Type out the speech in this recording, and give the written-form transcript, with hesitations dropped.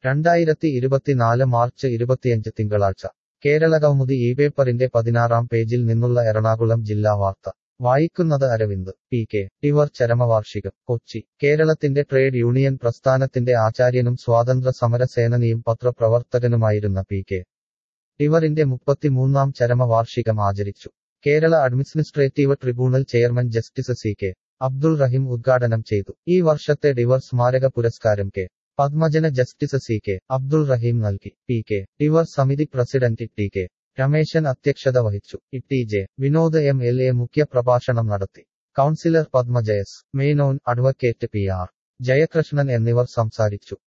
2024 March 25 തിങ്കളാഴ്ച കേരളകൗമുദി ഈ പേപ്പറിന്റെ 16-ാം പേജിൽ നിന്നുള്ള എറണാകുളം ജില്ലാ വാർത്ത വായിക്കുന്നത് അരവിന്ദ് പി കെ ടിവർ ചരമവാർഷികം കൊച്ചി കേരളത്തിന്റെ ട്രേഡ് യൂണിയൻ പ്രസ്ഥാനത്തിന്റെ ആചാര്യനും സ്വാതന്ത്ര്യ സമര സേനാനിയും പത്രപ്രവർത്തകനുമായിരുന്ന പി കെ ടിവറിന്റെ 33-ാം ചരമവാർഷികം ആചരിച്ചു. Kerala administrative tribunal chairman justice C K Abdul Rahim ഉദ്ഘാടനം ചെയ്തു. ഈ വർഷത്തെ ടിവർ സ്മാരക പുരസ്കാരം കെ പത്മജന് justice C K Abdul Rahim നൽകി. പി കെ ടിവർ സമിതി പ്രസിഡന്റ് ടി കെ രമേശൻ അധ്യക്ഷത വഹിച്ചു. ടി ജെ വിനോദ് MLA മുഖ്യ പ്രഭാഷണം നടത്തി. Councillor Padmaja S Menon, advocate P R Jayakrishnan എന്നിവർ സംസാരിച്ചു.